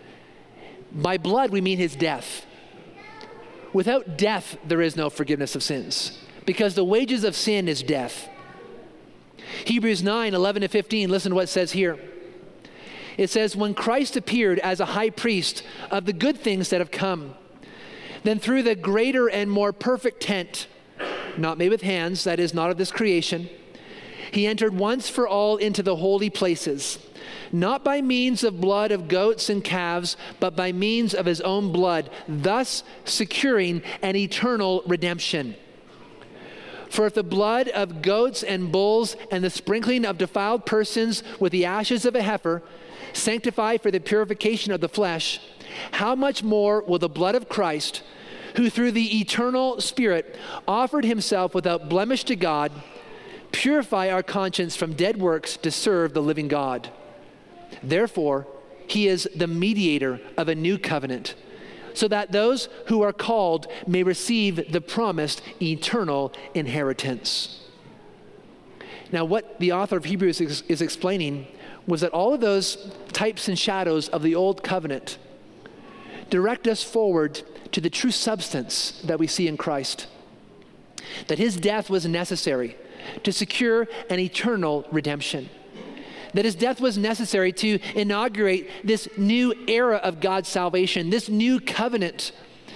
Speaker 1: By blood, we mean his death. Without death, there is no forgiveness of sins, because the wages of sin is death. Hebrews 9:11-15, listen to what it says here. It says, when Christ appeared as a high priest of the good things that have come, then through the greater and more perfect tent, not made with hands, that is, not of this creation, he entered once for all into the holy places, not by means of blood of goats and calves, but by means of his own blood, thus securing an eternal redemption. For if the blood of goats and bulls and the sprinkling of defiled persons with the ashes of a heifer sanctify for the purification of the flesh, how much more will the blood of Christ, who through the eternal Spirit offered himself without blemish to God, purify our conscience from dead works to serve the living God? Therefore, he is the mediator of a new covenant, so that those who are called may receive the promised eternal inheritance. Now, what the author of Hebrews is explaining was that all of those types and shadows of the old covenant direct us forward to the true substance that we see in Christ. That his death was necessary to secure an eternal redemption. That his death was necessary to inaugurate this new era of God's salvation, this new covenant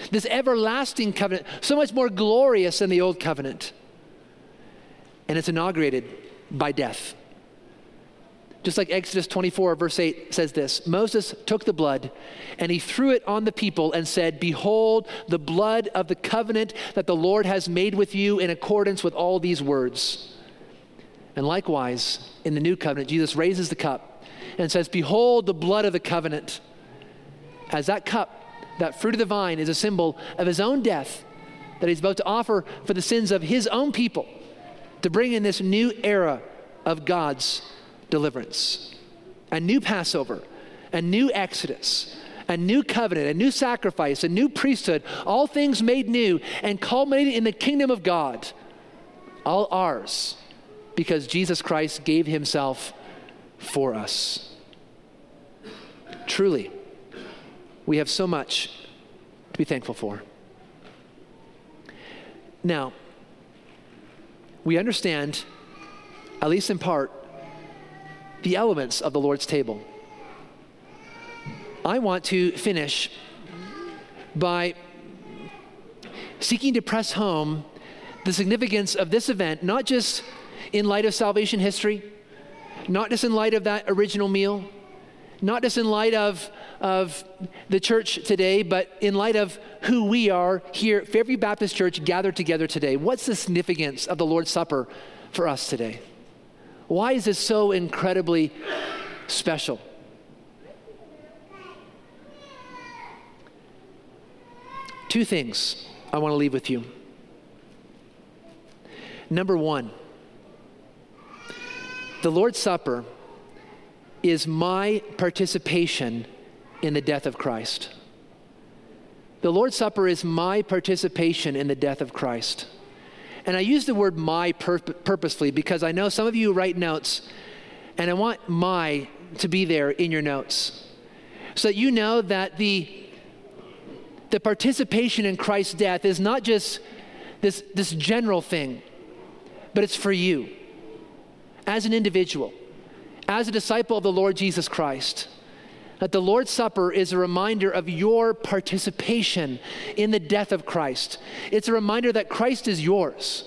Speaker 1: this everlasting covenant, so much more glorious than the old covenant. And it's inaugurated by death. Just like Exodus 24, verse 8 says this, Moses took the blood and he threw it on the people and said, behold, the blood of the covenant that the Lord has made with you in accordance with all these words. And likewise, in the new covenant, Jesus raises the cup and says, behold, the blood of the covenant. As that cup, that fruit of the vine, is a symbol of his own death that he's about to offer for the sins of his own people to bring in this new era of God's deliverance, a new Passover, a new Exodus, a new covenant, a new sacrifice, a new priesthood, all things made new and culminating in the kingdom of God, all ours because Jesus Christ gave himself for us. Truly, we have so much to be thankful for. Now, we understand, at least in part, the elements of the Lord's table. I want to finish by seeking to press home the significance of this event, not just in light of salvation history, not just in light of that original meal, not just in light of the church today, but in light of who we are here at Fairview Baptist Church gathered together today. What's the significance of the Lord's Supper for us today? Why is this so incredibly special? Two things I want to leave with you. Number one, the Lord's Supper is my participation in the death of Christ. The Lord's Supper is my participation in the death of Christ. And I use the word my purposefully because I know some of you write notes, and I want my to be there in your notes so that you know that the participation in Christ's death is not just this general thing, but it's for you as an individual, as a disciple of the Lord Jesus Christ. That the Lord's Supper is a reminder of your participation in the death of Christ. It's a reminder that Christ is yours.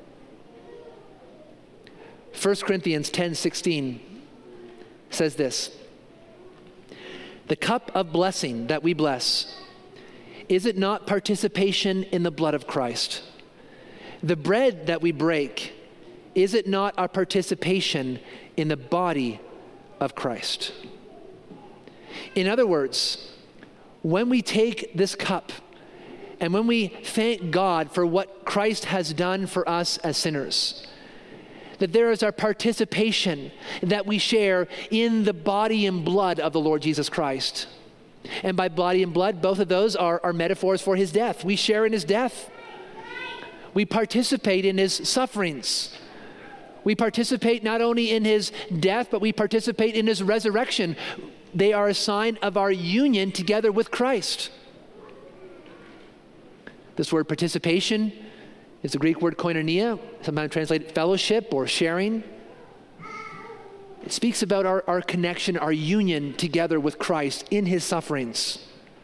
Speaker 1: 1 Corinthians 10:16 says this, the cup of blessing that we bless, is it not participation in the blood of Christ? The bread that we break, is it not our participation in the body of Christ? In other words, when we take this cup and when we thank God for what Christ has done for us as sinners, that there is our participation that we share in the body and blood of the Lord Jesus Christ. And by body and blood, both of those are metaphors for his death. We share in his death. We participate in his sufferings. We participate not only in his death, but we participate in his resurrection. They are a sign of our union together with Christ. This word participation is the Greek word koinonia, sometimes translated fellowship or sharing. It speaks about our connection, our union together with Christ in his sufferings.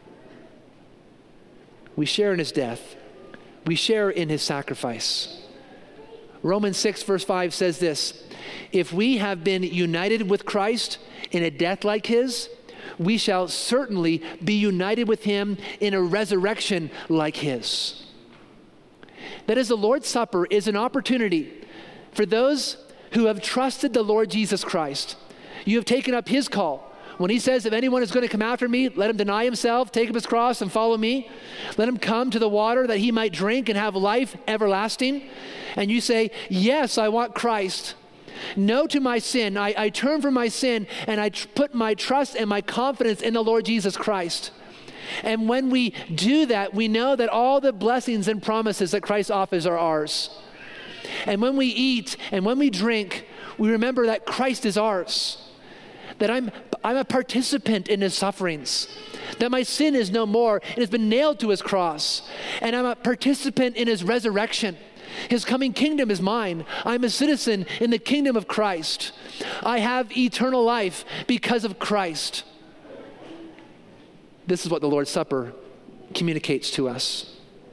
Speaker 1: We share in his death. We share in his sacrifice. Romans 6 verse 5 says this, if we have been united with Christ in a death like his, we shall certainly be united with him in a resurrection like his. That is, the Lord's Supper is an opportunity for those who have trusted the Lord Jesus Christ. You have taken up his call. When he says, if anyone is going to come after me, let him deny himself, take up his cross and follow me. Let him come to the water that he might drink and have life everlasting. And you say, yes, I want Christ. No to my sin. I turn from my sin and I put my trust and my confidence in the Lord Jesus Christ. And when we do that, we know that all the blessings and promises that Christ offers are ours. And when we eat and when we drink, we remember that Christ is ours. That I'm a participant in his sufferings. That my sin is no more. It has been nailed to his cross. And I'm a participant in his resurrection. His coming kingdom is mine. I'm a citizen in the kingdom of Christ. I have eternal life because of Christ. This is what the Lord's Supper communicates to us.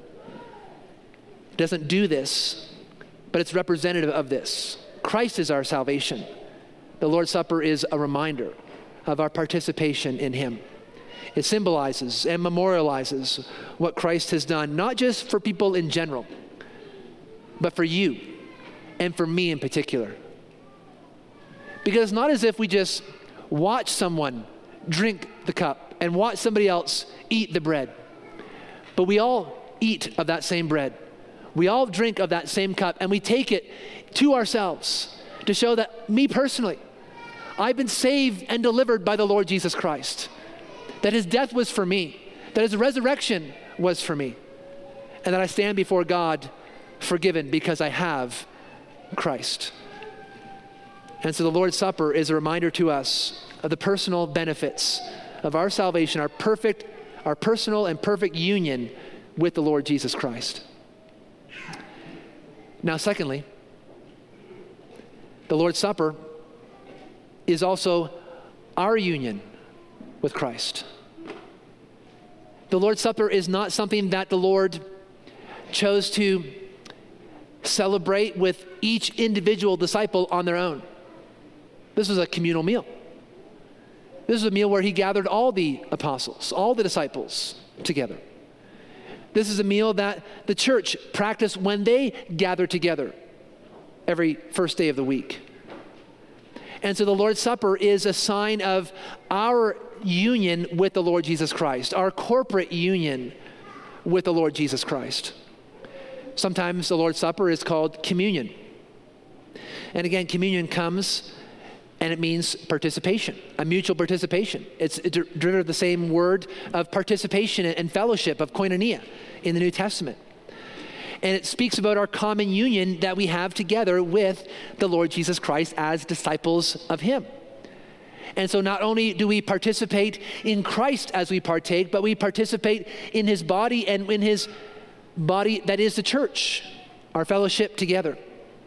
Speaker 1: It doesn't do this, but it's representative of this. Christ is our salvation. The Lord's Supper is a reminder of our participation in him. It symbolizes and memorializes what Christ has done, not just for people in general, but for you and for me in particular. Because it's not as if we just watch someone drink the cup and watch somebody else eat the bread, but we all eat of that same bread. We all drink of that same cup, and we take it to ourselves to show that me personally, I've been saved and delivered by the Lord Jesus Christ, that his death was for me, that his resurrection was for me, and that I stand before God forgiven because I have Christ. And so the Lord's Supper is a reminder to us of the personal benefits of our salvation, our personal and perfect union with the Lord Jesus Christ. Now, secondly, the Lord's Supper is also our union with Christ. The Lord's Supper is not something that the Lord chose to celebrate with each individual disciple on their own. This was a communal meal. This is a meal where he gathered all the apostles, all the disciples together. This is a meal that the church practiced when they gathered together every first day of the week. And so the Lord's Supper is a sign of our union with the Lord Jesus Christ, our corporate union with the Lord Jesus Christ. Sometimes the Lord's Supper is called communion. And again, communion comes and it means participation, a mutual participation. It's derivative of the same word of participation and fellowship, of koinonia in the New Testament. And it speaks about our common union that we have together with the Lord Jesus Christ as disciples of him. And so not only do we participate in Christ as we partake, but we participate in his body and in his body that is the church, our fellowship together.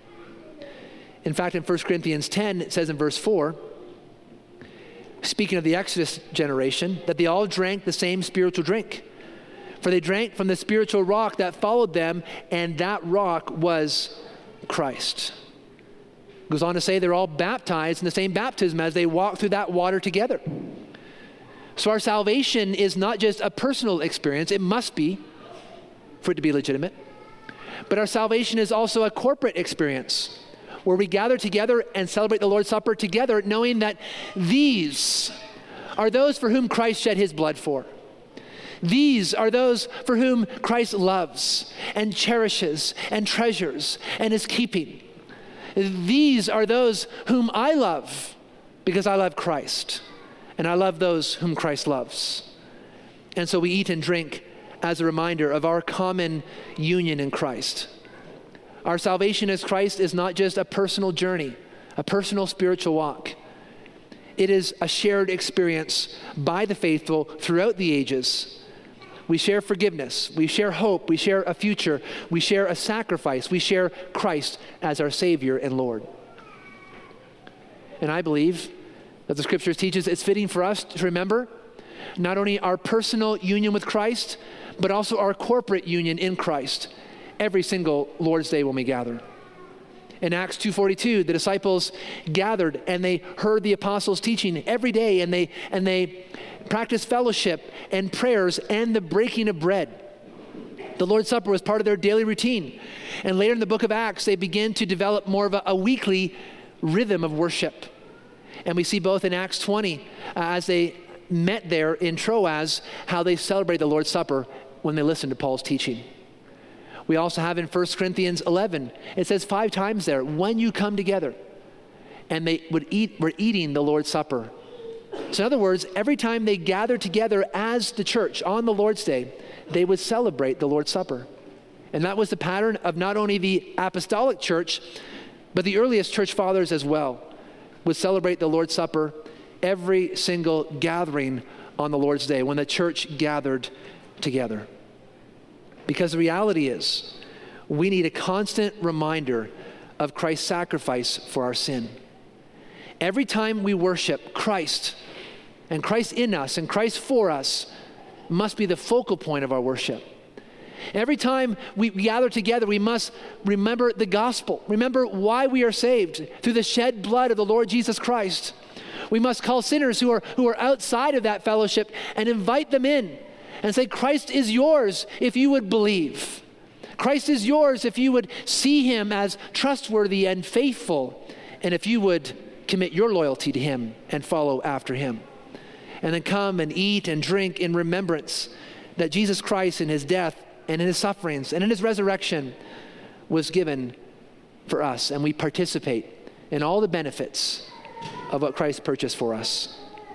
Speaker 1: In fact, in 1 Corinthians 10, it says in verse 4, speaking of the Exodus generation, that they all drank the same spiritual drink. For they drank from the spiritual rock that followed them, and that rock was Christ. It goes on to say they're all baptized in the same baptism as they walk through that water together. So our salvation is not just a personal experience. It must be for it to be legitimate. But our salvation is also a corporate experience where we gather together and celebrate the Lord's Supper together, knowing that these are those for whom Christ shed his blood for. These are those for whom Christ loves and cherishes and treasures and is keeping. These are those whom I love because I love Christ, and I love those whom Christ loves. And so we eat and drink as a reminder of our common union in Christ. Our salvation as Christ is not just a personal journey, a personal spiritual walk. It is a shared experience by the faithful throughout the ages. We share forgiveness, we share hope, we share a future, we share a sacrifice, we share Christ as our Savior and Lord. And I believe that the Scriptures teaches it's fitting for us to remember not only our personal union with Christ, but also our corporate union in Christ every single Lord's Day when we gather. In Acts 2:42, the disciples gathered and they heard the apostles teaching every day, and they practiced fellowship and prayers and the breaking of bread. The Lord's Supper was part of their daily routine. And later in the book of Acts, they begin to develop more of a weekly rhythm of worship. And we see both in Acts 20, as they met there in Troas, how they celebrated the Lord's Supper when they listened to Paul's teaching. We also have in 1 Corinthians 11, it says 5 times there, when you come together, and they were eating the Lord's Supper. So in other words, every time they gathered together as the church on the Lord's Day, they would celebrate the Lord's Supper. And that was the pattern of not only the apostolic church, but the earliest church fathers as well, would celebrate the Lord's Supper every single gathering on the Lord's Day when the church gathered together. Because the reality is, we need a constant reminder of Christ's sacrifice for our sin. Every time we worship Christ, and Christ in us, and Christ for us, must be the focal point of our worship. Every time we gather together, we must remember the gospel. Remember why we are saved, through the shed blood of the Lord Jesus Christ. We must call sinners who are outside of that fellowship and invite them in and say, Christ is yours if you would believe. Christ is yours if you would see him as trustworthy and faithful, and if you would commit your loyalty to him and follow after him. And then come and eat and drink in remembrance that Jesus Christ in his death and in his sufferings and in his resurrection was given for us, and we participate in all the benefits of what Christ purchased for us.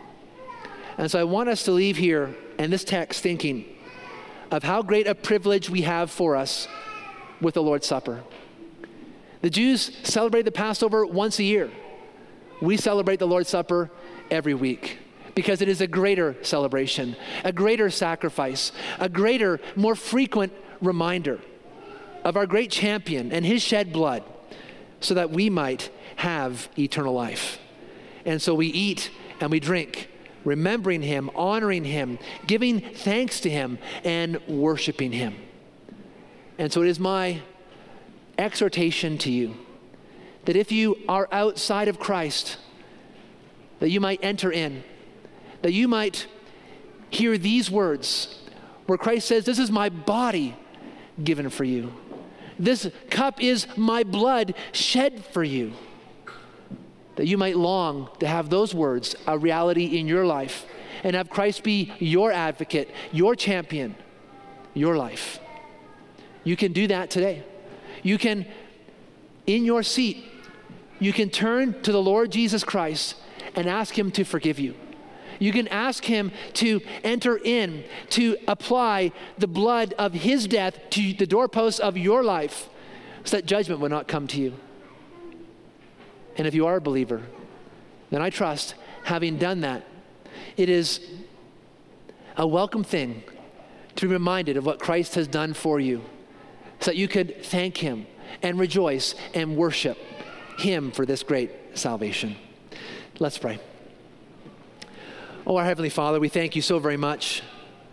Speaker 1: And so I want us to leave here in this text thinking of how great a privilege we have for us with the Lord's Supper. The Jews celebrate the Passover once a year. We celebrate the Lord's Supper every week because it is a greater celebration, a greater sacrifice, a greater, more frequent reminder of our great champion and his shed blood so that we might have eternal life. And so we eat and we drink, remembering him, honoring him, giving thanks to him, and worshiping him. And so it is my exhortation to you that if you are outside of Christ, that you might enter in, that you might hear these words where Christ says, this is my body given for you. This cup is my blood shed for you. That you might long to have those words a reality in your life and have Christ be your advocate, your champion, your life. You can do that today. You can, in your seat, you can turn to the Lord Jesus Christ and ask him to forgive you. You can ask him to enter in, to apply the blood of his death to the doorposts of your life so that judgment will not come to you. And if you are a believer, then I trust, having done that, it is a welcome thing to be reminded of what Christ has done for you so that you could thank him and rejoice and worship him for this great salvation. Let's pray. Oh, our Heavenly Father, we thank you so very much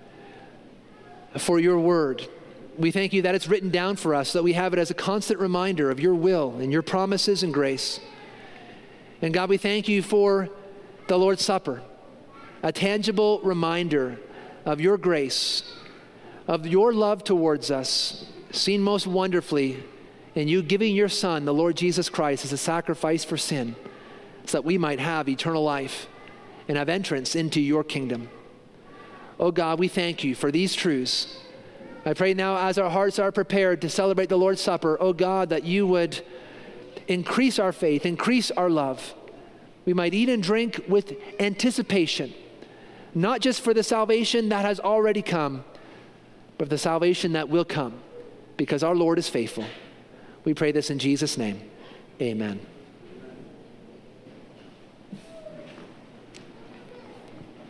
Speaker 1: for your word. We thank you that it's written down for us, so that we have it as a constant reminder of your will and your promises and grace. And God, we thank you for the Lord's Supper, a tangible reminder of your grace, of your love towards us, seen most wonderfully in you giving your Son, the Lord Jesus Christ, as a sacrifice for sin, so that we might have eternal life and have entrance into your kingdom. Oh God, we thank you for these truths. I pray now as our hearts are prepared to celebrate the Lord's Supper, oh God, that you would increase our faith, increase our love. We might eat and drink with anticipation, not just for the salvation that has already come, but for the salvation that will come, because our Lord is faithful. We pray this in Jesus' name. Amen.